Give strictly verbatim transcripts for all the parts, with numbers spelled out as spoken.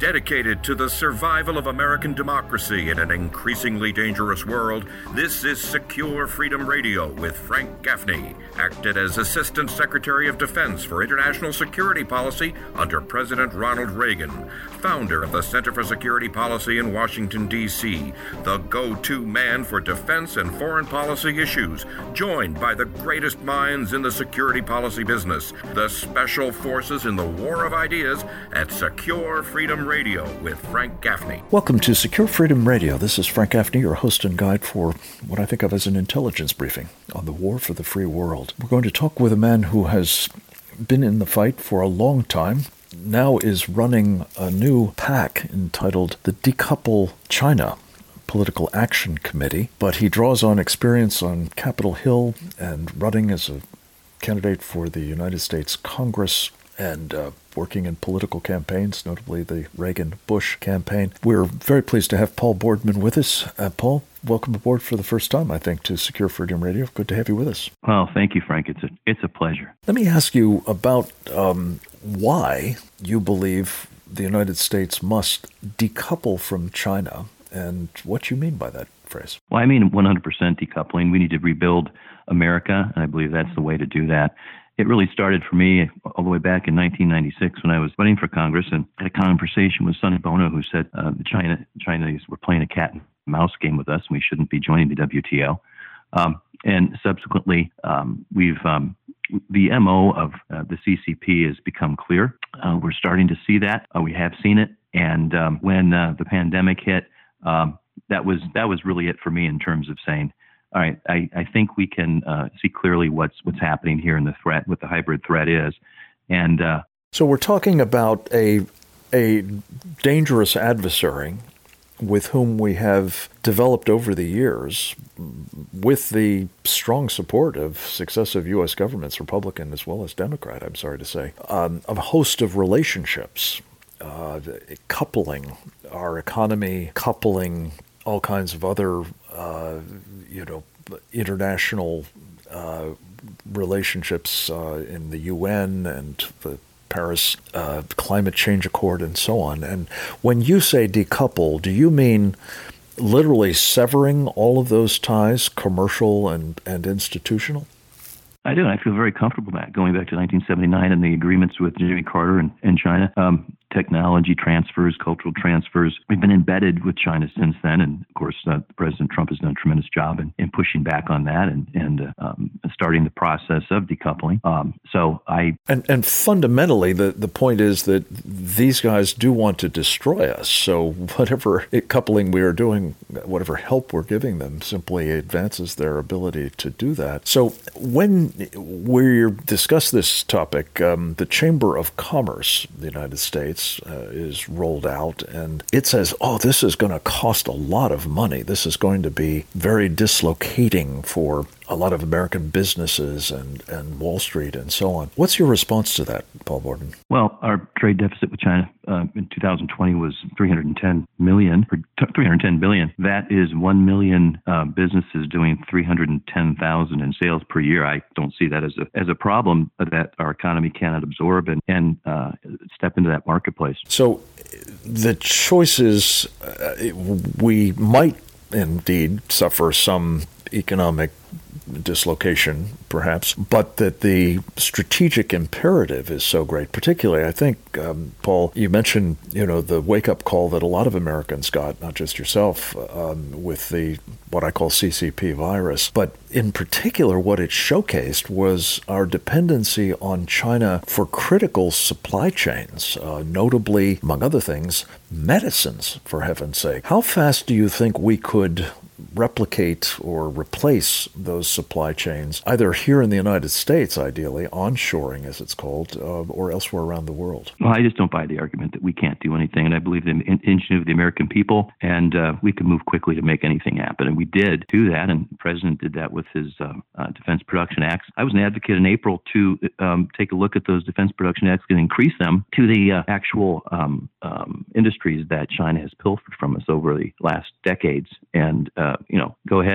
Dedicated to the survival of American democracy in an increasingly dangerous world, this is Secure Freedom Radio with Frank Gaffney, acted as Assistant Secretary of Defense for International Security Policy under President Ronald Reagan, founder of the Center for Security Policy in Washington, D C, the go-to man for defense and foreign policy issues, joined by the greatest minds in the security policy business, the special forces in the war of ideas at Secure Freedom Radio with Frank Gaffney. Welcome to Secure Freedom Radio. This is Frank Gaffney, your host and guide for what I think of as an intelligence briefing on the war for the free world. We're going to talk with a man who has been in the fight for a long time, now is running a new PAC entitled the Decouple China Political Action Committee, but he draws on experience on Capitol Hill and running as a candidate for the United States Congress and uh, working in political campaigns, notably the Reagan-Bush campaign. We're very pleased to have Paul Boardman with us. Uh, Paul, welcome aboard for the first time, I think, to Secure Freedom Radio. Good to have you with us. Well, thank you, Frank. It's a it's a pleasure. Let me ask you about um, why you believe the United States must decouple from China and what you mean by that phrase. Well, I mean one hundred percent decoupling. We need to rebuild America, and I believe that's the way to do that. It really started for me all the way back in nineteen ninety-six when I was running for Congress and had a conversation with Sonny Bono, who said uh, the China Chinese were playing a cat and mouse game with us and we shouldn't be joining the W T O. Um, and subsequently, um, we've um, the M O of uh, the C C P has become clear. Uh, we're starting to see that. Uh, we have seen it. And um, when uh, the pandemic hit, um, that was that was really it for me in terms of saying, all right, I, I think we can uh, see clearly what's what's happening here in the threat, what the hybrid threat is. And uh, so we're talking about a a dangerous adversary with whom we have developed over the years, with the strong support of successive U S governments, Republican as well as Democrat, I'm sorry to say, um, a host of relationships, uh, coupling our economy, coupling all kinds of other Uh, you know, international uh, relationships uh, in the U N and the Paris uh, Climate Change Accord and so on. And when you say decouple, do you mean literally severing all of those ties, commercial and, and institutional? I do, and I feel very comfortable with that, going back to nineteen seventy-nine and the agreements with Jimmy Carter and, and China. Um, technology transfers, cultural transfers. We've been embedded with China since then, and of course, uh, President Trump has done a tremendous job in, in pushing back on that and, and uh, um, starting the process of decoupling. Um, so I... And, and fundamentally, the, the point is that these guys do want to destroy us, so whatever coupling we are doing, whatever help we're giving them, simply advances their ability to do that. So when we discuss this topic, um, the Chamber of Commerce of the United States uh, is rolled out, and it says, oh, this is going to cost a lot of money. This is going to be very dislocating for a lot of American businesses and, and Wall Street and so on. What's your response to that, Paul Boardman? Well, our trade deficit with China uh, in two thousand twenty was three hundred ten million, or three hundred ten billion. That is one million uh, businesses doing three hundred ten thousand in sales per year. I don't see that as a as a problem that our economy cannot absorb and, and uh, step into that marketplace. So the choices, uh, we might indeed suffer some economic dislocation, perhaps, but that the strategic imperative is so great. Particularly, I think, um, Paul, you mentioned, you know, the wake-up call that a lot of Americans got, not just yourself, um, with the what I call C C P virus, but in particular, what it showcased was our dependency on China for critical supply chains, uh, notably, among other things, medicines, for heaven's sake. How fast do you think we could replicate or replace those supply chains, either here in the United States, ideally, onshoring, as it's called, uh, or elsewhere around the world? Well, I just don't buy the argument that we can't do anything, and I believe in the ingenuity of the American people, and uh, we can move quickly to make anything happen, and we did do that, and the President did that with his uh, uh, Defense Production Acts. I was an advocate in April to um, take a look at those Defense Production Acts and increase them to the uh, actual um, um, industries that China has pilfered from us over the last decades, and uh, you know, go ahead and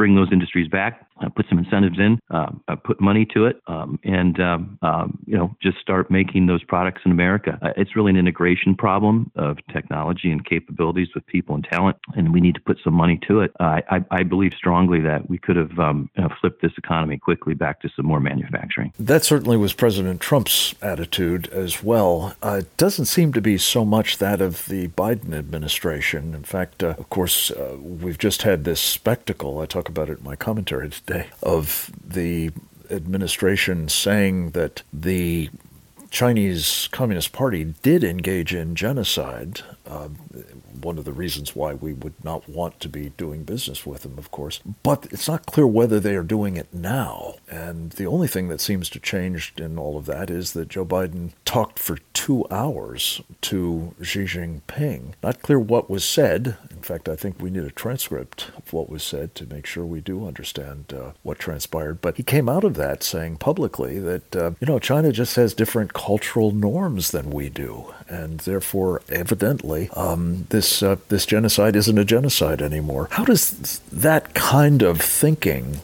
bring those industries back, uh, put some incentives in, uh, uh, put money to it, um, and um, um, you know, just start making those products in America. Uh, it's really an integration problem of technology and capabilities with people and talent, and we need to put some money to it. Uh, I, I believe strongly that we could have um, you know, flipped this economy quickly back to some more manufacturing. That certainly was President Trump's attitude as well. Uh, it doesn't seem to be so much that of the Biden administration. In fact, uh, of course, uh, we've just had this spectacle, I talk about it in my commentary today, of the administration saying that the Chinese Communist Party did engage in genocide. Uh, one of the reasons why we would not want to be doing business with them, of course. But it's not clear whether they are doing it now. And the only thing that seems to change in all of that is that Joe Biden talked for two hours to Xi Jinping. Not clear what was said. In fact, I think we need a transcript of what was said to make sure we do understand uh, what transpired. But he came out of that saying publicly that, uh, you know, China just has different cultural norms than we do. And therefore, evidently, um, this uh, this genocide isn't a genocide anymore. How does that kind of thinking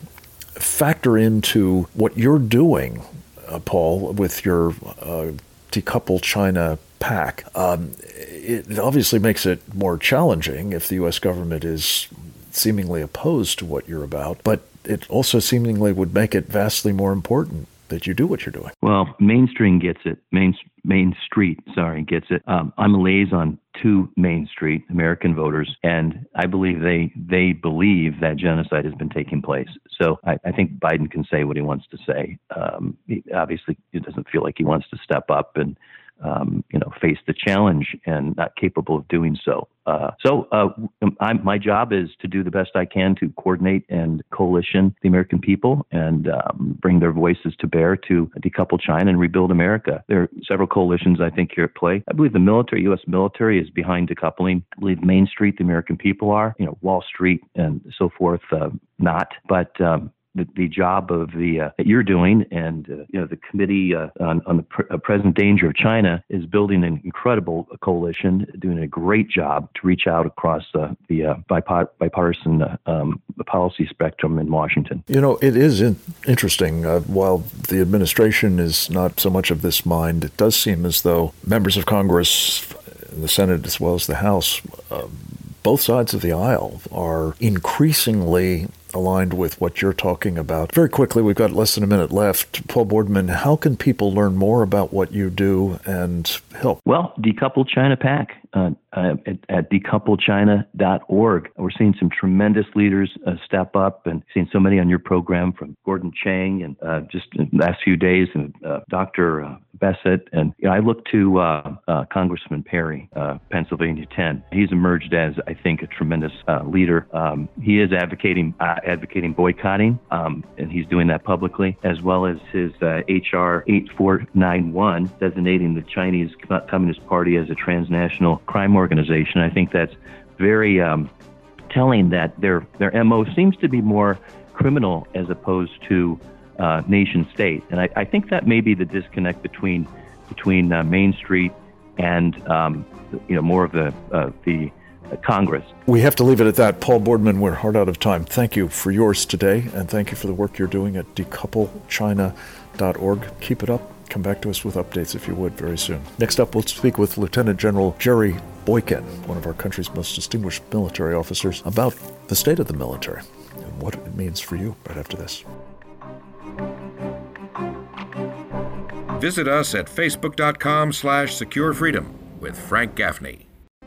factor into what you're doing, uh, Paul, with your uh, Decouple China PAC? Um, it obviously makes it more challenging if the U S government is seemingly opposed to what you're about, but it also seemingly would make it vastly more important that you do what you're doing. Well, Mainstream gets it. Main Main Street, sorry, gets it. Um, I'm a liaison to Main Street, American voters, and I believe they they believe that genocide has been taking place. So I, I think Biden can say what he wants to say. Um, he, obviously, it doesn't feel like he wants to step up and Um, you know, face the challenge and not capable of doing so. Uh, so uh, I'm, my job is to do the best I can to coordinate and coalition the American people and um, bring their voices to bear to decouple China and rebuild America. There are several coalitions, I think, here at play. I believe the military, U S military, is behind decoupling. I believe Main Street, the American people are, you know, Wall Street and so forth, uh, not. But um, The, the job of the uh, that you're doing, and uh, you know the committee uh, on, on the pr- uh, present danger of China is building an incredible coalition, doing a great job to reach out across uh, the uh, bipart- bipartisan uh, um, policy spectrum in Washington. You know, it is in- interesting. Uh, while the administration is not so much of this mind, it does seem as though members of Congress, in the Senate as well as the House, uh, both sides of the aisle are increasingly aligned with what you're talking about. Very quickly, we've got less than a minute left. Paul Boardman, how can people learn more about what you do and help? Well, Decouple China PAC uh, uh, at, at decouple china dot org. We're seeing some tremendous leaders uh, step up, and seeing so many on your program, from Gordon Chang and uh, just in the last few days, and uh, Doctor Uh, Bessett. And you know, I look to uh, uh, Congressman Perry, uh, Pennsylvania ten. He's emerged as, I think, a tremendous uh, leader. Um, he is advocating uh, advocating boycotting, um, and he's doing that publicly, as well as his uh, H R eighty-four ninety-one, designating the Chinese Communist Party as a transnational crime organization. I think that's very um, telling that their their M O seems to be more criminal as opposed to uh, nation state, and I, I think that may be the disconnect between between uh, Main Street and um, you know more of the uh, the Congress. We have to leave it at that. Paul Boardman, we're hard out of time. Thank you for yours today, and thank you for the work you're doing at decouple china dot org. Keep it up. Come back to us with updates, if you would, very soon. Next up, we'll speak with Lieutenant General Jerry Boykin, one of our country's most distinguished military officers, about the state of the military and what it means for you right after this. Visit us at facebook.com slash secure freedom with Frank Gaffney.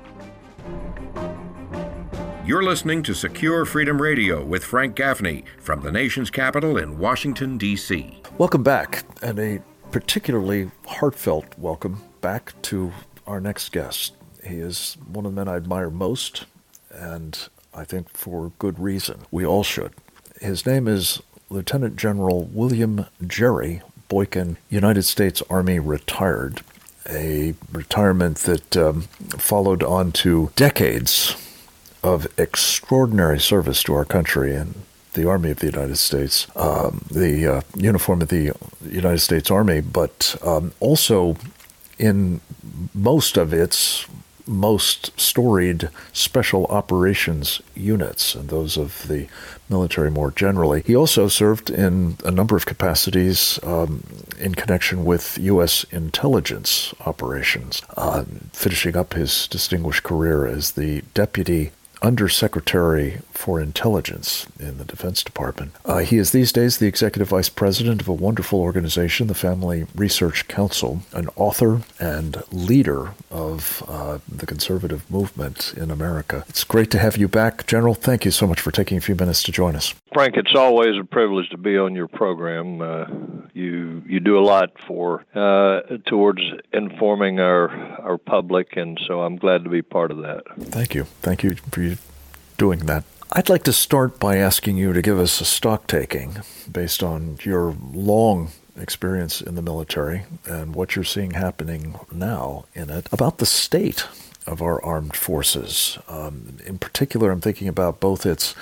You're listening to Secure Freedom Radio with Frank Gaffney from the nation's capital in Washington, D C Welcome back, and a particularly heartfelt welcome back to our next guest. He is one of the men I admire most, and I think for good reason. We all should. His name is Lieutenant General William Jerry Boykin, United States Army retired, a retirement that um, followed on to decades of extraordinary service to our country and the Army of the United States, um, the uh, uniform of the United States Army, but um, also in most of its most storied special operations units and those of the military more generally. He also served in a number of capacities um, in connection with U S intelligence operations, uh, finishing up his distinguished career as the Deputy Undersecretary for Intelligence in the Defense Department. Uh, he is these days the Executive Vice President of a wonderful organization, the Family Research Council, an author and leader of uh, the conservative movement in America. It's great to have you back, General. Thank you so much for taking a few minutes to join us. Frank, it's always a privilege to be on your program. Uh, you you do a lot for uh, towards informing our our public, and so I'm glad to be part of that. Thank you. Thank you for you doing that. I'd like to start by asking you to give us a stock taking based on your long experience in the military and what you're seeing happening now in it about the state of our armed forces. Um, in particular, I'm thinking about both its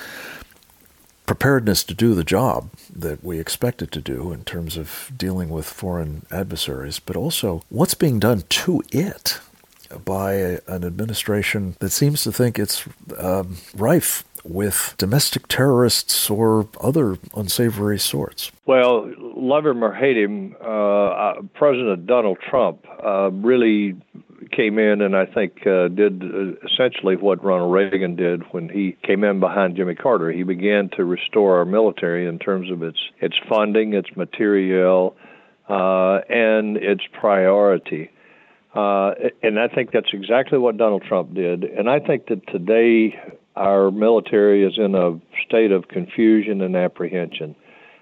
preparedness to do the job that we expect it to do in terms of dealing with foreign adversaries, but also what's being done to it by a, an administration that seems to think it's um, rife with domestic terrorists or other unsavory sorts. Well, love him or hate him, uh, President Donald Trump uh, really came in and I think uh, did essentially what Ronald Reagan did when he came in behind Jimmy Carter. He began to restore our military in terms of its its funding, its materiel, uh, and its priority. Uh, and I think that's exactly what Donald Trump did. And I think that today our military is in a state of confusion and apprehension.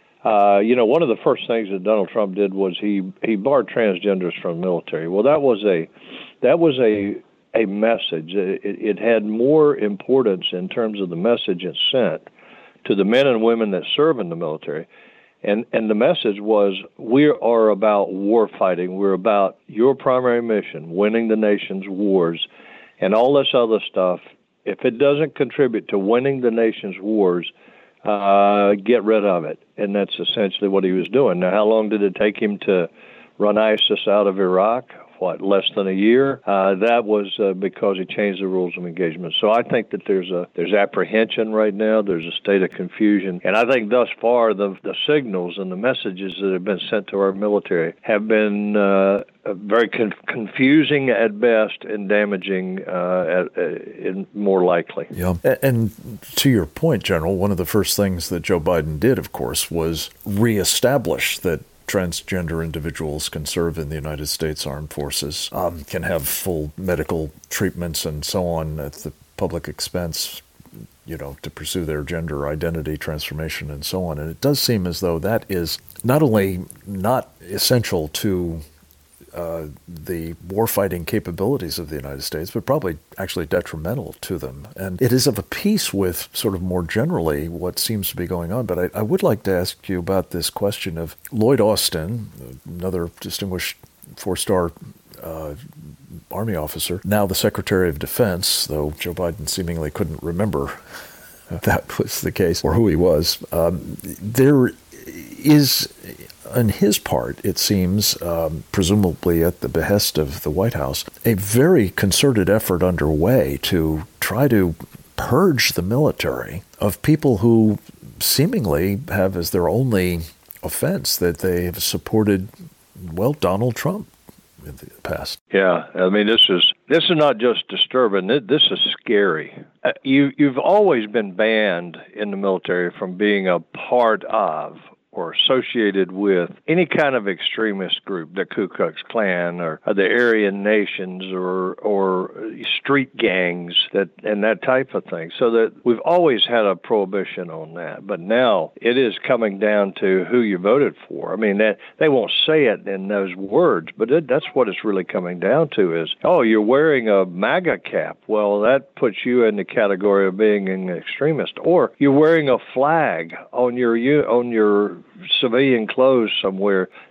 Uh, you know, one of the first things that Donald Trump did was he, he barred transgenders from the military. Well, that was a that was a a message. It, it had more importance in terms of the message it sent to the men and women that serve in the military. And and the message was, we are about war fighting. We're about your primary mission, winning the nation's wars, and all this other stuff. If it doesn't contribute to winning the nation's wars, uh, get rid of it. And that's essentially what he was doing. Now, how long did it take him to run ISIS out of Iraq? What, less than a year? Uh, that was uh, because he changed the rules of engagement. So I think that there's a there's apprehension right now. There's a state of confusion. And I think thus far the the signals and the messages that have been sent to our military have been uh, very con- confusing at best and damaging uh, at, uh, more likely. Yeah. And to your point, General, one of the first things that Joe Biden did, of course, was reestablish that transgender individuals can serve in the United States Armed Forces, um, can have full medical treatments and so on at the public expense, you know, to pursue their gender identity transformation and so on. And it does seem as though that is not only not essential to uh, the warfighting capabilities of the United States, but probably actually detrimental to them. And it is of a piece with sort of more generally what seems to be going on. But I, I would like to ask you about this question of Lloyd Austin, another distinguished four-star uh, Army officer, now the Secretary of Defense, though Joe Biden seemingly couldn't remember if that was the case or who he was. Um, there is, on his part, it seems, um, presumably at the behest of the White House, a very concerted effort underway to try to purge the military of people who seemingly have as their only offense that they have supported, well, Donald Trump in the past. Yeah, I mean, this is this is not just disturbing. This is scary. Uh, you you've always been banned in the military from being a part of or associated with any kind of extremist group, the Ku Klux Klan or, or the Aryan Nations or or street gangs that and that type of thing. So that we've always had a prohibition on that, but now it is coming down to who you voted for. I mean, that they won't say it in those words, but it, that's what it's really coming down to is, oh, you're wearing a MAGA cap. Well, that puts you in the category of being an extremist. Or you're wearing a flag on your on your civilian clothes somewhere.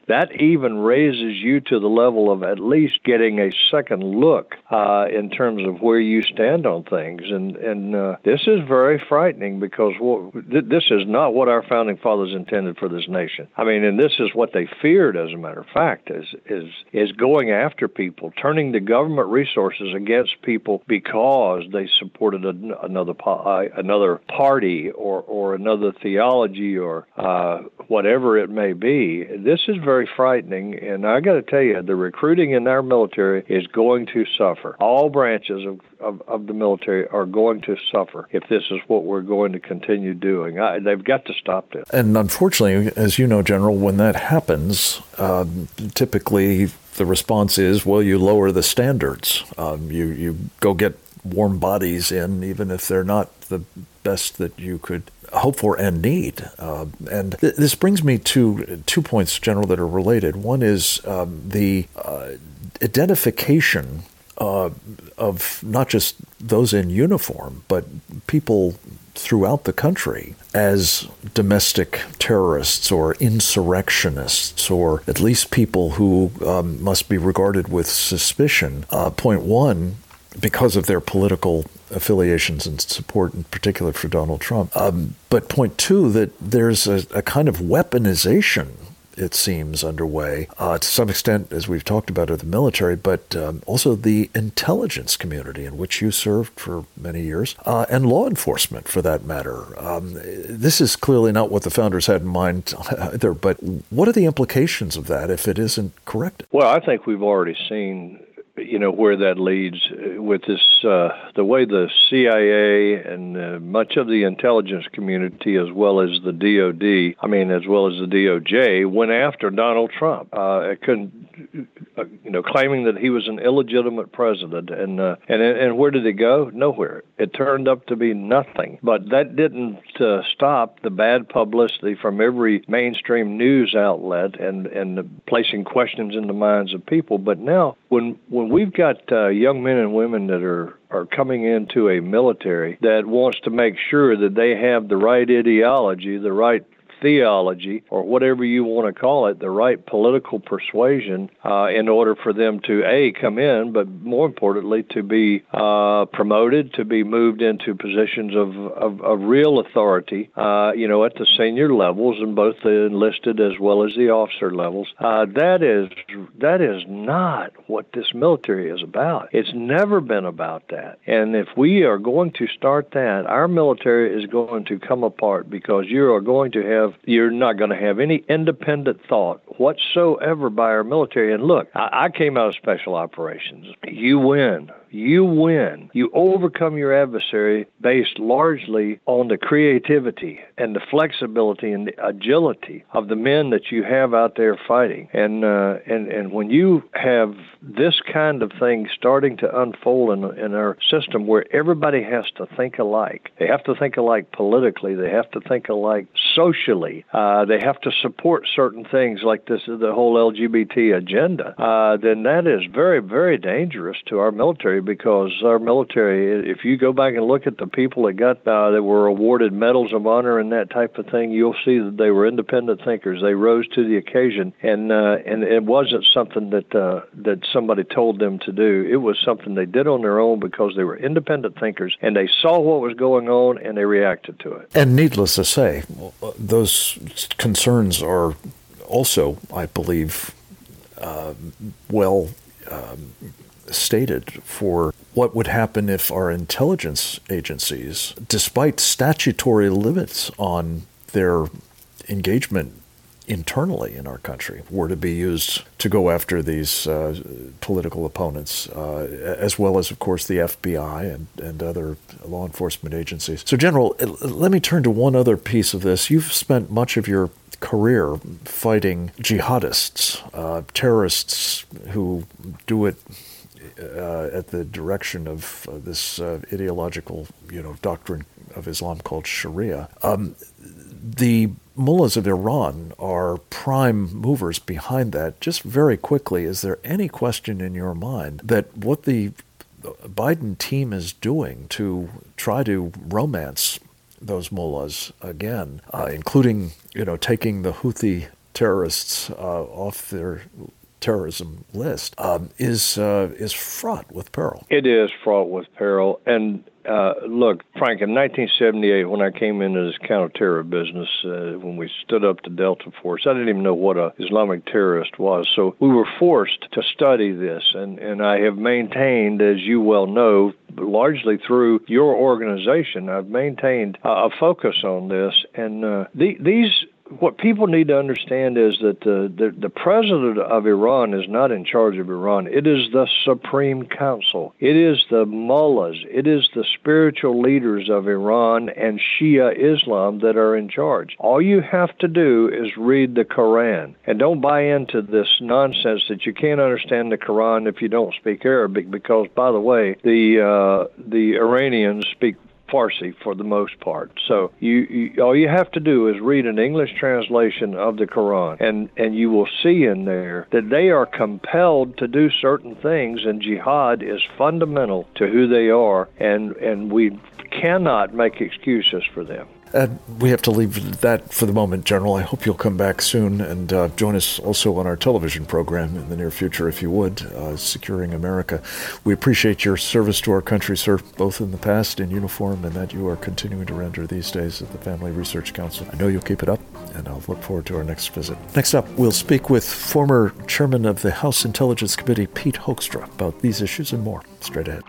that even raises you to the level of at least getting a second look uh, in terms of where you stand on things. And, and uh, this is very frightening because what, th- this is not what our founding fathers intended for this nation. I mean, and this is what they feared, as a matter of fact, is is is going after people, turning the government resources against people because they supported a, another uh, another party or, or another theology or uh, whatever it may be. This is very frightening, and I got to tell you, the recruiting in our military is going to suffer. All branches of, of, of the military are going to suffer if this is what we're going to continue doing. I, they've got to stop this. And unfortunately, as you know, General, when that happens, uh, typically the response is, well, you lower the standards. Um, you, you go get warm bodies in, even if they're not the best that you could hope for and need. Uh, and th- this brings me to two points, General, that are related. One is um, the uh, identification uh, of not just those in uniform, but people throughout the country as domestic terrorists or insurrectionists, or at least people who um, must be regarded with suspicion. Uh, point one, because of their political affiliations and support, in particular for Donald Trump. Um, but point two, that there's a, a kind of weaponization, it seems, underway, uh, to some extent, as we've talked about, of the military, but um, also the intelligence community in which you served for many years, uh, and law enforcement, for that matter. Um, this is clearly not what the founders had in mind either, but what are the implications of that if it isn't corrected? Well, I think we've already seen you know, where that leads with this, uh, the way the C I A and uh, much of the intelligence community, as well as the D O D, I mean, as well as the D O J, went after Donald Trump. Uh, it couldn't, uh, you know, claiming that he was an illegitimate president. And, uh, and, and where did it go? Nowhere. It turned up to be nothing. But that didn't uh, stop the bad publicity from every mainstream news outlet and, and placing questions in the minds of people. But now, when, when we've got uh, young men and women that are, are coming into a military that wants to make sure that they have the right ideology, the right theology, or whatever you want to call it, the right political persuasion uh, in order for them to, A, come in, but more importantly, to be uh, promoted, to be moved into positions of, of, of real authority, uh, you know, at the senior levels, and both the enlisted as well as the officer levels. Uh, that is that is not what this military is about. It's never been about that. And if we are going to start that, our military is going to come apart, because you are going to have You're not going to have any independent thought whatsoever by our military. And look, I, I came out of special operations. You win. You win. You overcome your adversary based largely on the creativity and the flexibility and the agility of the men that you have out there fighting. And uh, and and when you have this kind of thing starting to unfold in, in our system, where everybody has to think alike, they have to think alike politically, they have to think alike socially, uh, they have to support certain things like this, the whole L G B T agenda, uh, then that is very, very dangerous to our military. Because our military, if you go back and look at the people that got uh, that were awarded medals of honor and that type of thing, you'll see that they were independent thinkers. They rose to the occasion, and uh, and it wasn't something that uh, that somebody told them to do. It was something they did on their own because they were independent thinkers, and they saw what was going on and they reacted to it. And needless to say, those concerns are also, I believe, uh, well um, stated for what would happen if our intelligence agencies, despite statutory limits on their engagement internally in our country, were to be used to go after these uh, political opponents, uh, as well as, of course, the F B I and, and other law enforcement agencies. So, General, let me turn to one other piece of this. You've spent much of your career fighting jihadists, uh, terrorists who do it Uh, at the direction of uh, this uh, ideological, you know, doctrine of Islam called Sharia. Um, the mullahs of Iran are prime movers behind that. Just very quickly, is there any question in your mind that what the Biden team is doing to try to romance those mullahs again, uh, including, you know, taking the Houthi terrorists uh, off their terrorism list um, is uh, is fraught with peril. It is fraught with peril. And uh, look, Frank, in nineteen seventy-eight, when I came into this counter-terror business, uh, when we stood up the Delta Force, I didn't even know what an Islamic terrorist was. So we were forced to study this. And, and I have maintained, as you well know, largely through your organization, I've maintained a focus on this. And uh, the, these... What people need to understand is that the, the, the president of Iran is not in charge of Iran. It is the Supreme Council. It is the mullahs. It is the spiritual leaders of Iran and Shia Islam that are in charge. All you have to do is read the Quran. And don't buy into this nonsense that you can't understand the Quran if you don't speak Arabic, because, by the way, the uh, the Iranians speak Farsi for the most part. So you, you all you have to do is read an English translation of the Quran, and, and you will see in there that they are compelled to do certain things, and jihad is fundamental to who they are, and, and we cannot make excuses for them. And we have to leave that for the moment, General. I hope you'll come back soon and uh, join us also on our television program in the near future, if you would, uh, Securing America. We appreciate your service to our country, sir, both in the past in uniform and that you are continuing to render these days at the Family Research Council. I know you'll keep it up, and I'll look forward to our next visit. Next up, we'll speak with former Chairman of the House Intelligence Committee, Pete Hoekstra, about these issues and more. Straight ahead.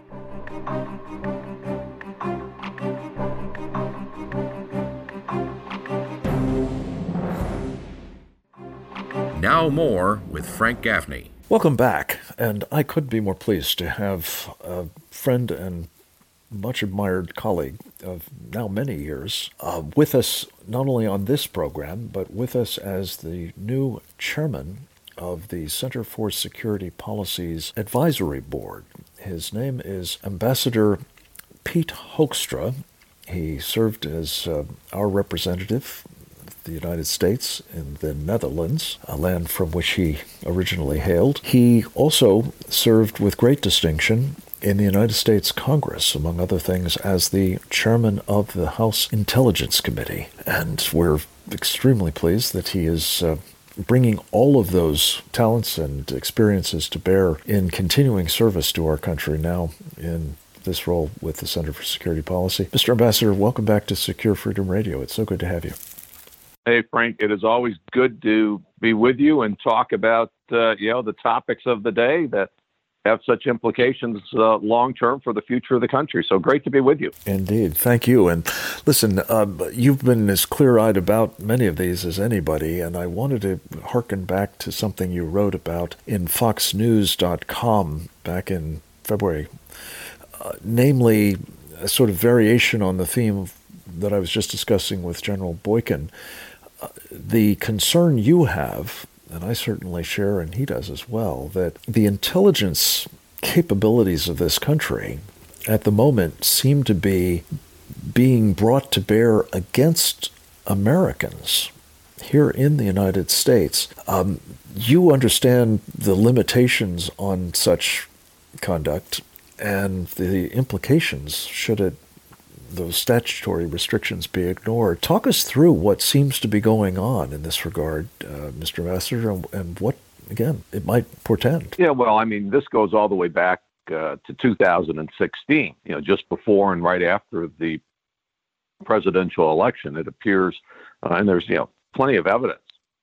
Now more with Frank Gaffney. Welcome back, and I couldn't be more pleased to have a friend and much admired colleague of now many years uh, with us, not only on this program, but with us as the new chairman of the Center for Security Policy's Advisory Board. His name is Ambassador Pete Hoekstra. He served as uh, our representative the United States in the Netherlands, a land from which he originally hailed. He also served with great distinction in the United States Congress, among other things, as the chairman of the House Intelligence Committee. And we're extremely pleased that he is uh, bringing all of those talents and experiences to bear in continuing service to our country now in this role with the Center for Security Policy. Mister Ambassador, welcome back to Secure Freedom Radio. It's so good to have you. Hey, Frank, it is always good to be with you and talk about, uh, you know, the topics of the day that have such implications uh, long-term for the future of the country. So great to be with you. Indeed. Thank you. And listen, uh, you've been as clear-eyed about many of these as anybody, and I wanted to hearken back to something you wrote about in fox news dot com back in February, uh, namely a sort of variation on the theme that I was just discussing with General Boykin. Uh, the concern you have, and I certainly share, and he does as well, that the intelligence capabilities of this country at the moment seem to be being brought to bear against Americans here in the United States. Um, you understand the limitations on such conduct and the implications should it those statutory restrictions be ignored. Talk us through what seems to be going on in this regard, uh, Mister Ambassador, and, and what, again, it might portend. Yeah, well, I mean, this goes all the way back uh, to two thousand sixteen, you know, just before and right after the presidential election. It appears, uh, and there's, you know, plenty of evidence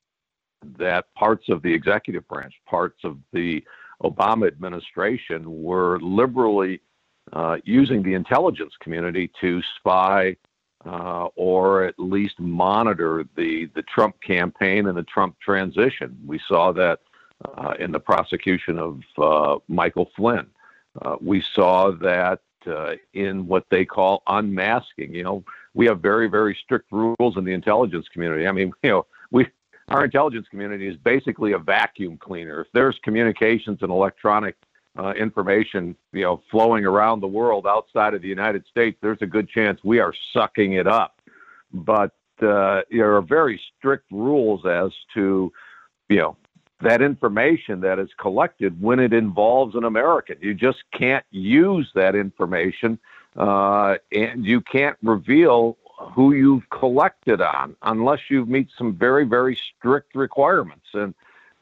that parts of the executive branch, parts of the Obama administration were liberally Uh, using the intelligence community to spy uh, or at least monitor the, the Trump campaign and the Trump transition. We saw that uh, in the prosecution of uh, Michael Flynn. Uh, we saw that uh, in what they call unmasking. You know, we have very, very strict rules in the intelligence community. I mean, you know, we our intelligence community is basically a vacuum cleaner. If there's communications and electronic Uh, information, you know, flowing around the world outside of the United States, there's a good chance we are sucking it up. But uh, there are very strict rules as to, you know, that information that is collected when it involves an American. You just can't use that information, uh, and you can't reveal who you've collected on, unless you meet some very, very strict requirements. And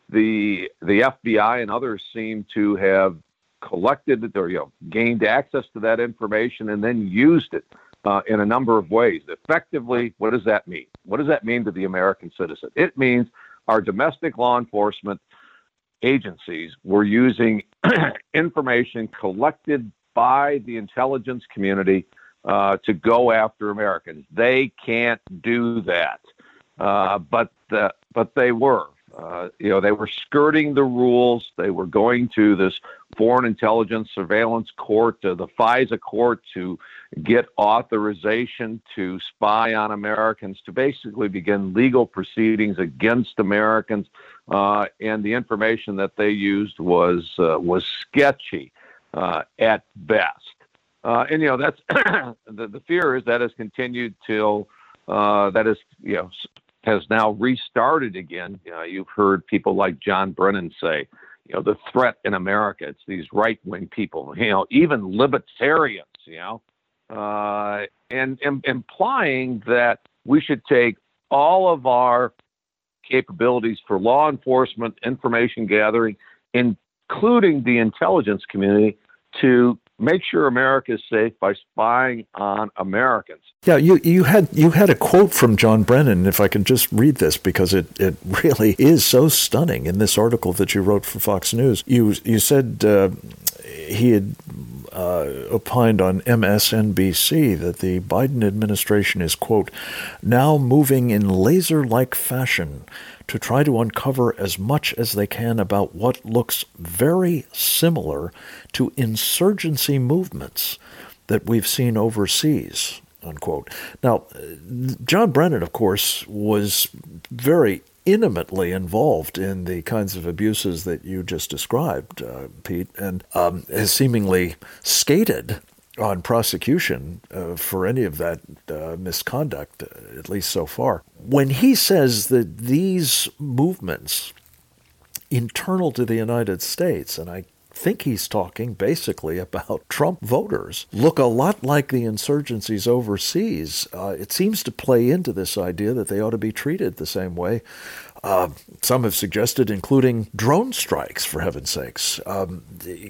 the the F B I and others seem to have collected or you know gained access to that information and then used it uh, in a number of ways. Effectively, what does that mean? What does that mean to the American citizen? It means our domestic law enforcement agencies were using information collected by the intelligence community uh, to go after Americans. They can't do that, uh, but the, but they were. Uh, you know, they were skirting the rules. They were going to this Foreign Intelligence Surveillance Court, uh, the FISA court, to get authorization to spy on Americans, to basically begin legal proceedings against Americans. Uh, and the information that they used was uh, was sketchy uh, at best. Uh, and you know, that's the, the fear is that has continued till uh, that is you know. has now restarted again. Uh, you've heard people like John Brennan say, you know, the threat in America, it's these right-wing people, you know, even libertarians, you know, uh, and, and implying that we should take all of our capabilities for law enforcement, information gathering, including the intelligence community, to make sure America is safe by spying on Americans. Yeah, you, you had you had a quote from John Brennan, if I can just read this, because it, it really is so stunning in this article that you wrote for Fox News. You you said uh, he had uh, opined on M S N B C that the Biden administration is, quote, now moving in laser-like fashion to try to uncover as much as they can about what looks very similar to insurgency movements that we've seen overseas, unquote. Now, John Brennan, of course, was very intimately involved in the kinds of abuses that you just described, uh, Pete, and um, has seemingly skated on prosecution uh, for any of that uh, misconduct, uh, at least so far. When he says that these movements internal to the United States, and I think he's talking basically about Trump voters, look a lot like the insurgencies overseas, uh, it seems to play into this idea that they ought to be treated the same way. Uh, some have suggested including drone strikes, for heaven's sakes. Um,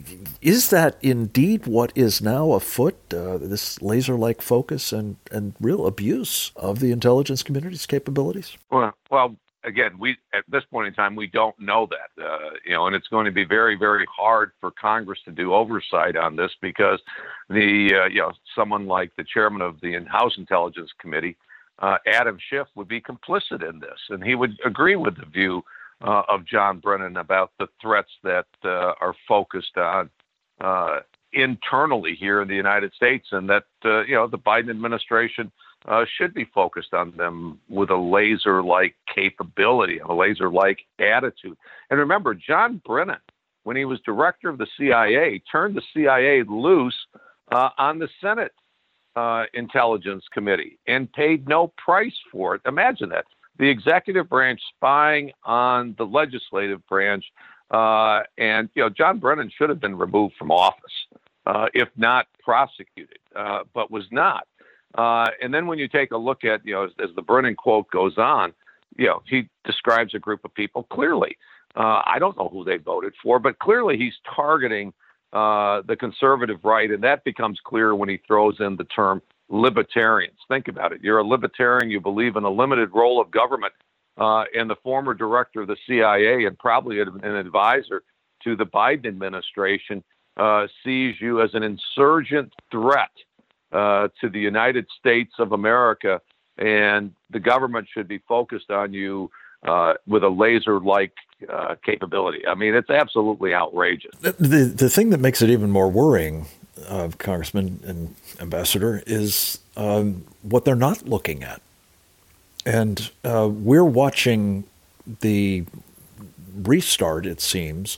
is that indeed what is now afoot, uh, this laser-like focus and, and real abuse of the intelligence community's capabilities? Well, well, again, we at this point in time, we don't know that, uh, you know, and it's going to be very, very hard for Congress to do oversight on this because the, uh, you know, someone like the chairman of the House Intelligence Committee, Uh, Adam Schiff, would be complicit in this, and he would agree with the view uh, of John Brennan about the threats that uh, are focused on uh, internally here in the United States, and that uh, you know the Biden administration uh, should be focused on them with a laser-like capability, a laser-like attitude. And remember, John Brennan, when he was director of the C I A, turned the C I A loose uh, on the Senate Uh, Intelligence Committee and paid no price for it. Imagine that. The executive branch spying on the legislative branch. Uh, and, you know, John Brennan should have been removed from office, uh, if not prosecuted, uh, but was not. Uh, and then when you take a look at, you know, as, as the Brennan quote goes on, you know, he describes a group of people clearly. Uh, I don't know who they voted for, but clearly he's targeting Uh, the conservative right, and that becomes clear when he throws in the term libertarians. Think about it. You're a libertarian. You believe in a limited role of government, uh, and the former director of the C I A and probably an advisor to the Biden administration uh, sees you as an insurgent threat uh, to the United States of America, and the government should be focused on you Uh, with a laser-like uh, capability. I mean, it's absolutely outrageous. The, the the thing that makes it even more worrying, uh, Congressman and Ambassador, is um, what they're not looking at. And uh, we're watching the restart, it seems,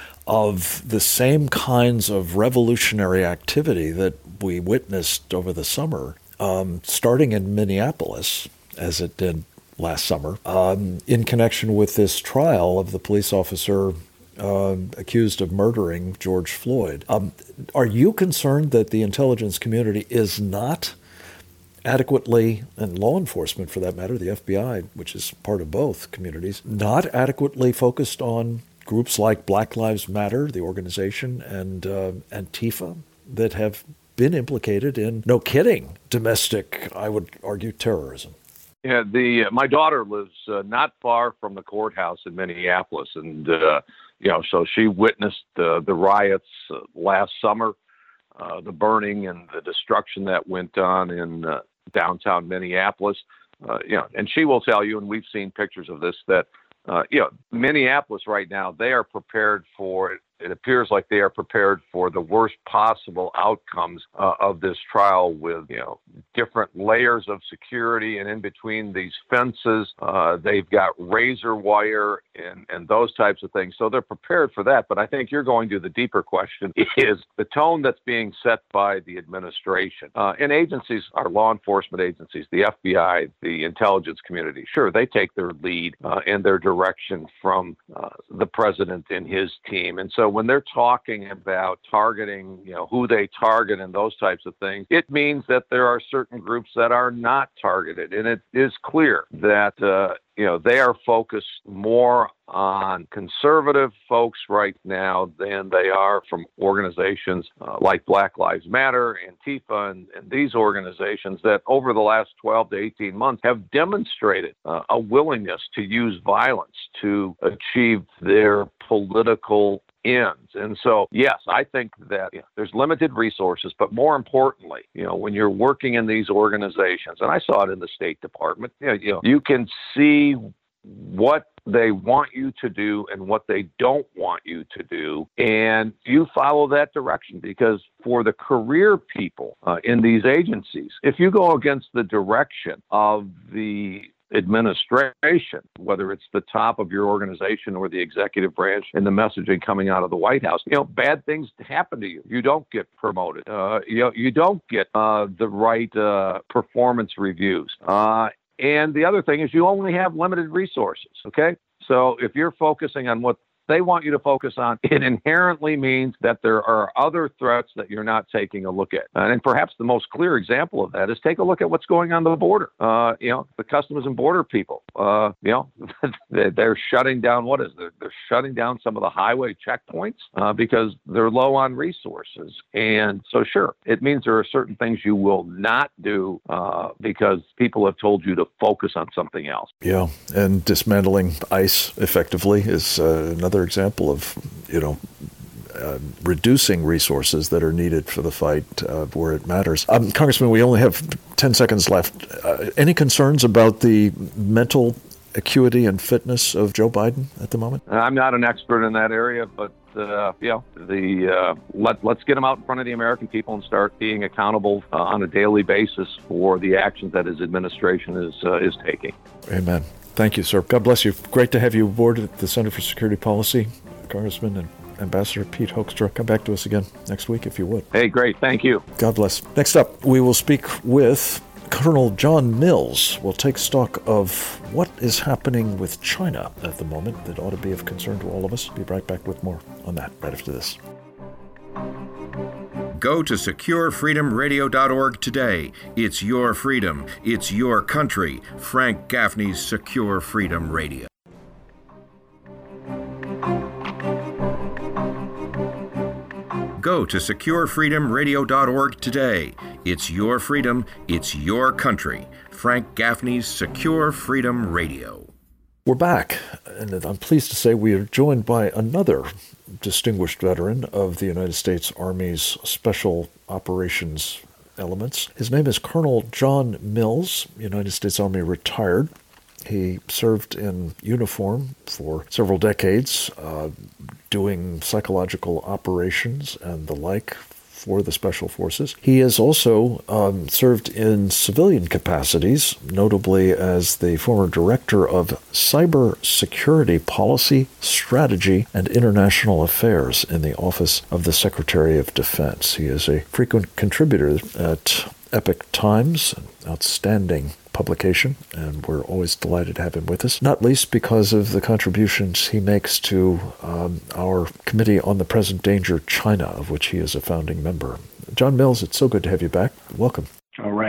of the same kinds of revolutionary activity that we witnessed over the summer, um, starting in Minneapolis, as it did last summer, um, in connection with this trial of the police officer uh, accused of murdering George Floyd. Um, are you concerned that the intelligence community is not adequately, and law enforcement for that matter, the F B I, which is part of both communities, not adequately focused on groups like Black Lives Matter, the organization, and uh, Antifa that have been implicated in, no kidding, domestic, I would argue, terrorism. Yeah, the uh, my daughter lives uh, not far from the courthouse in Minneapolis, and uh, you know, so she witnessed uh, the riots uh, last summer, uh, the burning and the destruction that went on in uh, downtown Minneapolis. Uh, you know, and she will tell you, and we've seen pictures of this, that uh, you know, Minneapolis right now, they are prepared for it. It appears like they are prepared for the worst possible outcomes uh, of this trial, with, you know, different layers of security, and in between these fences, uh, they've got razor wire and, and those types of things. So they're prepared for that. But I think you're going to the deeper question is the tone that's being set by the administration. Uh, and agencies, our law enforcement agencies, the F B I, the intelligence community, sure, they take their lead uh, and their direction from uh, the president and his team. And so when they're talking about targeting, you know, who they target and those types of things, it means that there are certain groups that are not targeted. And it is clear that, uh, you know, they are focused more on conservative folks right now than they are from organizations uh, like Black Lives Matter, Antifa, and, and these organizations that over the last twelve to eighteen months have demonstrated uh, a willingness to use violence to achieve their political ends. And so, yes, I think that you know, there's limited resources, but more importantly, you know, when you're working in these organizations, and I saw it in the State Department, you know, you know, you can see what they want you to do and what they don't want you to do, and you follow that direction. Because for the career people uh, in these agencies, if you go against the direction of the administration, whether it's the top of your organization or the executive branch, and the messaging coming out of the White House, you know, bad things happen to you. You don't get promoted. Uh, you know, you don't get uh, the right uh, performance reviews. Uh, and the other thing is you only have limited resources. Okay. So if you're focusing on what they want you to focus on, it inherently means that there are other threats that you're not taking a look at. And perhaps the most clear example of that is take a look at what's going on the border. Uh, you know, the Customs and Border people, uh, you know, they're shutting down, what is it? They're shutting down some of the highway checkpoints uh, because they're low on resources. And so, sure, it means there are certain things you will not do uh, because people have told you to focus on something else. Yeah, and dismantling ICE effectively is uh, another example of, you know, uh, reducing resources that are needed for the fight uh, where it matters. Um, Congressman, we only have ten seconds left. Uh, any concerns about the mental acuity and fitness of Joe Biden at the moment? I'm not an expert in that area, but uh, you know, the uh, let let's get him out in front of the American people and start being accountable uh, on a daily basis for the actions that his administration is uh, is taking. Amen. Thank you, sir. God bless you. Great to have you aboard at the Center for Security Policy, Congressman and Ambassador Pete Hoekstra. Come back to us again next week if you would. Hey, great. Thank you. God bless. Next up, we will speak with Colonel John Mills. We'll take stock of what is happening with China at the moment that ought to be of concern to all of us. Be right back with more on that right after this. Go to secure freedom radio dot org today. It's your freedom. It's your country. Frank Gaffney's Secure Freedom Radio. Go to secure freedom radio dot org today. It's your freedom. It's your country. Frank Gaffney's Secure Freedom Radio. We're back, and I'm pleased to say we are joined by another distinguished veteran of the United States Army's Special Operations elements. His name is Colonel John Mills, United States Army retired. He served in uniform for several decades, uh, doing psychological operations and the like for the Special Forces. He has also um, served in civilian capacities, notably as the former Director of Cyber Security Policy, Strategy, and International Affairs in the Office of the Secretary of Defense. He is a frequent contributor at Epoch Times, an outstanding publication, and we're always delighted to have him with us, not least because of the contributions he makes to um, our Committee on the Present Danger China, of which he is a founding member. John Mills, it's so good to have you back. Welcome. All right.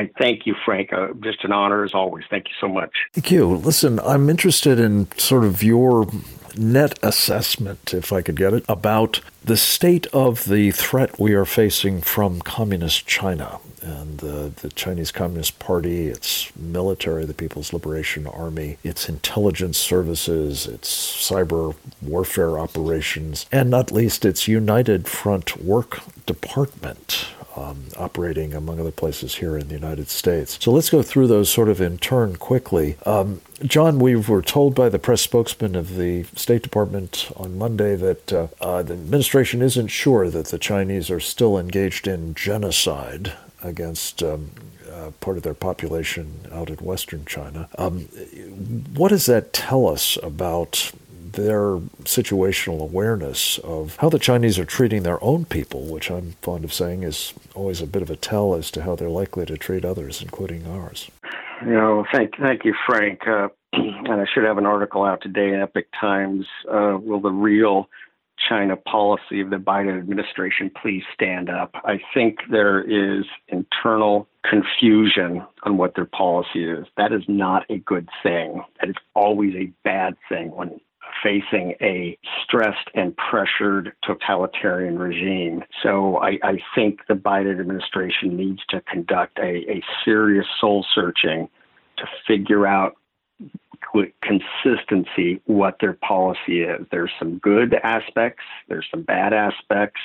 I thank you, Frank. Uh, just an honor as always. Thank you so much. Thank you. Listen, I'm interested in sort of your net assessment, if I could get it, about the state of the threat we are facing from communist China and uh, the Chinese Communist Party, its military, the People's Liberation Army, its intelligence services, its cyber warfare operations, and not least its United Front Work Department, Um, operating, among other places, here in the United States. So let's go through those sort of in turn quickly. Um, John, we were told by the press spokesman of the State Department on Monday that uh, uh, the administration isn't sure that the Chinese are still engaged in genocide against um, uh, part of their population out in Western China. Um, what does that tell us about their situational awareness of how the Chinese are treating their own people, which I'm fond of saying is always a bit of a tell as to how they're likely to treat others, including ours? You know, thank, thank you, Frank. Uh, and I should have an article out today in Epoch Times. Uh, will the real China policy of the Biden administration please stand up? I think there is internal confusion on what their policy is. That is not a good thing. That is always a bad thing when facing a stressed and pressured totalitarian regime. So I, I think the Biden administration needs to conduct a, a serious soul searching to figure out with consistency what their policy is. There's some good aspects. There's some bad aspects.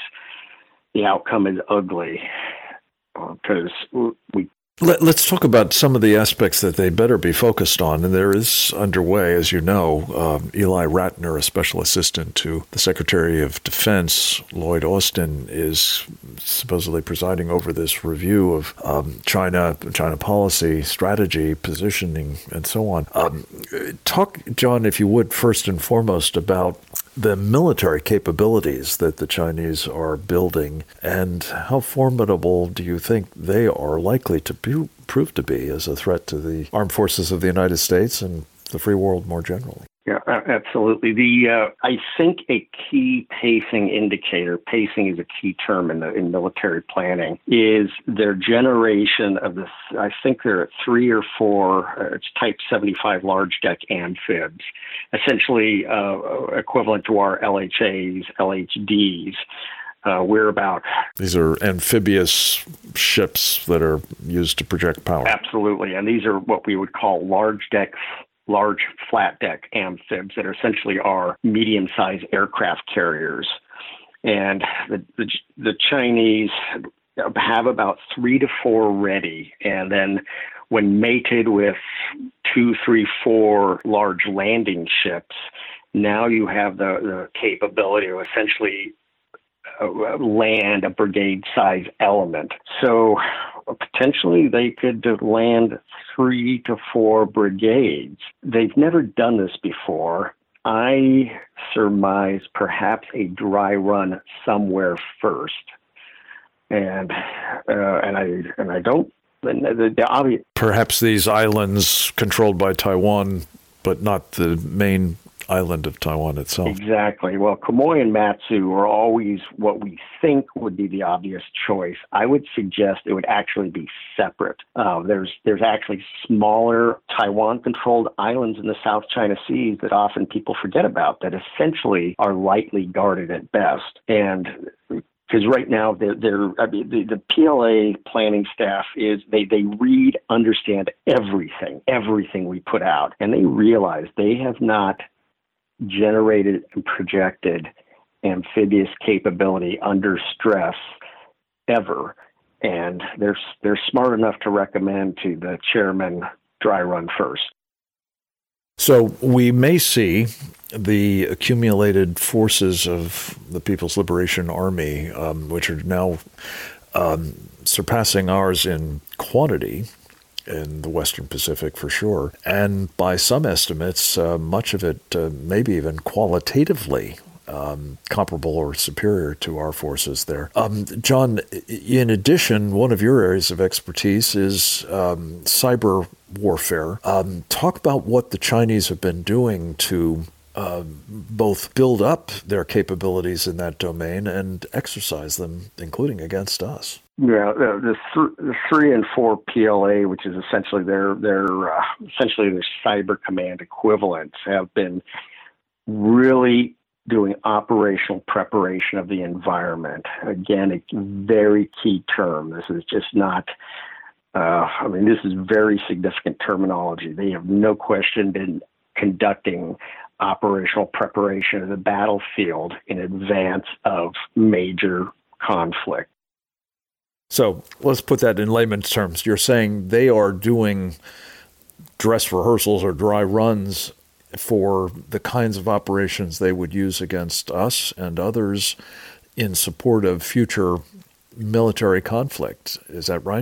The outcome is ugly because uh, we Let, let's talk about some of the aspects that they better be focused on. And there is underway, as you know, um, Eli Ratner, a special assistant to the Secretary of Defense, Lloyd Austin, is supposedly presiding over this review of um, China, China policy, strategy, positioning, and so on. Um, talk, John, if you would, first and foremost about the military capabilities that the Chinese are building, and how formidable do you think they are likely to be, prove to be as a threat to the armed forces of the United States and the free world more generally? Yeah, absolutely. The uh, I think a key pacing indicator, pacing is a key term in the in military planning, is their generation of the, I think there are three or four, uh, it's Type seventy-five large deck amphibs, essentially uh, equivalent to our L H As, L H Ds. Uh, we're about... These are amphibious ships that are used to project power. Absolutely. And these are what we would call large deck large flat deck amphibs that are essentially are medium-sized aircraft carriers. And the, the the Chinese have about three to four ready. And then when mated with two, three, four large landing ships, now you have the, the capability to essentially uh, land a brigade-size element. So potentially they could land three to four brigades. They've never done this before. I surmise perhaps a dry run somewhere first, and uh, and I and I don't. The, the obvious. Perhaps these islands controlled by Taiwan, but not the main island of Taiwan itself. Exactly. Well, Quemoy and Matsu are always what we think would be the obvious choice. I would suggest it would actually be separate. Uh, there's there's actually smaller Taiwan-controlled islands in the South China Sea that often people forget about that essentially are lightly guarded at best. And because right now, they're, they're, I mean, the, the P L A planning staff is they, they read, understand everything, everything we put out, and they realize they have not generated and projected amphibious capability under stress ever. And they're, they're smart enough to recommend to the chairman dry run first. So we may see the accumulated forces of the People's Liberation Army, um, which are now um, surpassing ours in quantity in the Western Pacific for sure, and by some estimates, uh, much of it uh, maybe even qualitatively um, comparable or superior to our forces there. Um, John, in addition, one of your areas of expertise is um, cyber warfare. Um, talk about what the Chinese have been doing to uh, both build up their capabilities in that domain and exercise them, including against us. Yeah, the, the, th- the three and four P L A, which is essentially their their uh, essentially their cyber command equivalents, have been really doing operational preparation of the environment. Again, a very key term. This is just not. Uh, I mean, this is very significant terminology. They have no question been conducting operational preparation of the battlefield in advance of major conflict. So let's put that in layman's terms. You're saying they are doing dress rehearsals or dry runs for the kinds of operations they would use against us and others in support of future military conflict. Is that right?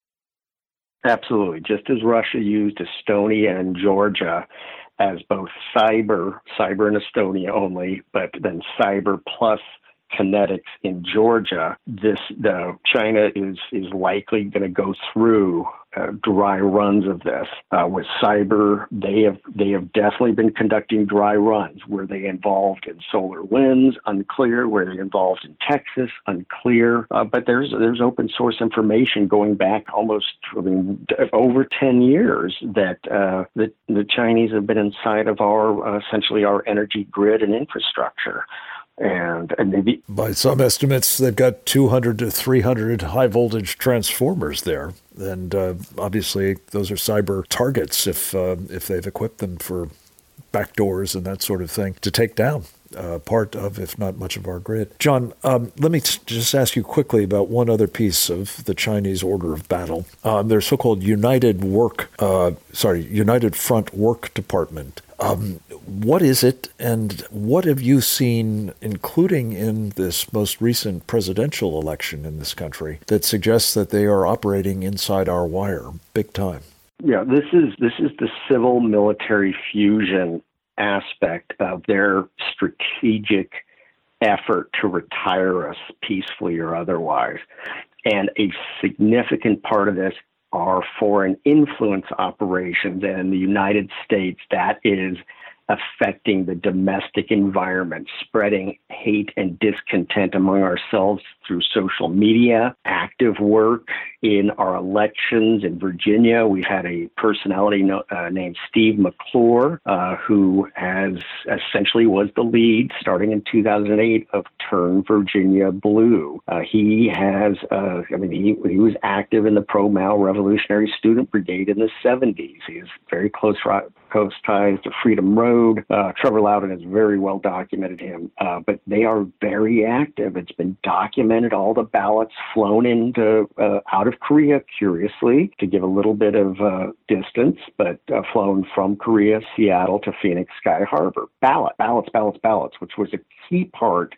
Absolutely. Just as Russia used Estonia and Georgia as both cyber, cyber in Estonia only, but then cyber plus kinetics in Georgia, this the China is is likely going to go through uh, dry runs of this uh, with cyber. They have they have definitely been conducting dry runs. Were they involved in solar winds? Unclear. Were they involved in Texas? Unclear. Uh, but there's there's open source information going back almost I mean, over ten years that uh, the the Chinese have been inside of our uh, essentially our energy grid and infrastructure. And, and maybe by some estimates, they've got two hundred to three hundred high voltage transformers there. And uh, obviously, those are cyber targets if uh, if they've equipped them for backdoors and that sort of thing to take down uh, part of, if not much of our grid. John, um, let me t- just ask you quickly about one other piece of the Chinese order of battle. Um, their so-called United Work, uh, sorry, United Front Work Department. Um, what is it, and what have you seen, including in this most recent presidential election in this country, that suggests that they are operating inside our wire, big time? Yeah, this is this is the civil-military fusion aspect of their strategic effort to retire us peacefully or otherwise. And a significant part of this are foreign influence operations. And in the United States, that is affecting the domestic environment, spreading hate and discontent among ourselves through social media, active work in our elections. In Virginia, we've had a personality no, uh, named Steve McClure, uh, who has essentially was the lead starting in two thousand eight of Turn Virginia Blue. Uh, he has, uh, I mean, he, he was active in the pro-Mao Revolutionary Student Brigade in the seventies. He has very close, close ties to Freedom Road. Uh, Trevor Loudon has very well documented him, uh, but they are very active. It's been documented, all the ballots flown into uh, out of Korea, curiously, to give a little bit of uh, distance, but uh, flown from Korea, Seattle to Phoenix Sky Harbor. Ballot, ballots, ballots, ballots, which was a key part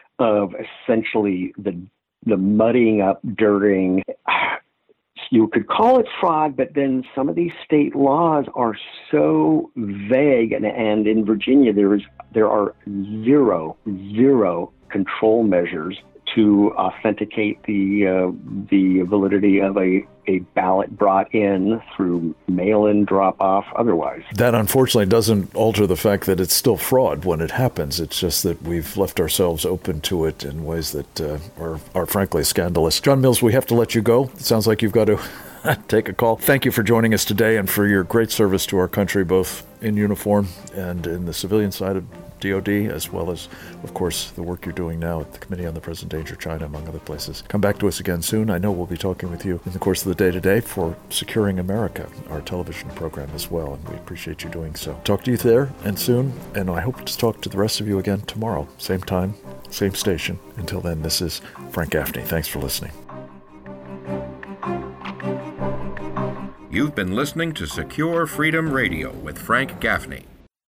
of essentially the the muddying up during. You could call it fraud, but then some of these state laws are so vague, and, and in Virginia there is there are zero zero control measures to authenticate the uh, the validity of a, a ballot brought in through mail-in, drop-off, otherwise. That unfortunately doesn't alter the fact that it's still fraud when it happens. It's just that we've left ourselves open to it in ways that uh, are, are frankly scandalous. John Mills, we have to let you go. It sounds like you've got to take a call. Thank you for joining us today and for your great service to our country, both in uniform and in the civilian side of D O D, as well as, of course, the work you're doing now at the Committee on the Present Danger China, among other places. Come back to us again soon. I know we'll be talking with you in the course of the day today for Securing America, our television program as well, and we appreciate you doing so. Talk to you there and soon, and I hope to talk to the rest of you again tomorrow, same time, same station. Until then, this is Frank Gaffney. Thanks for listening. You've been listening to Secure Freedom Radio with Frank Gaffney.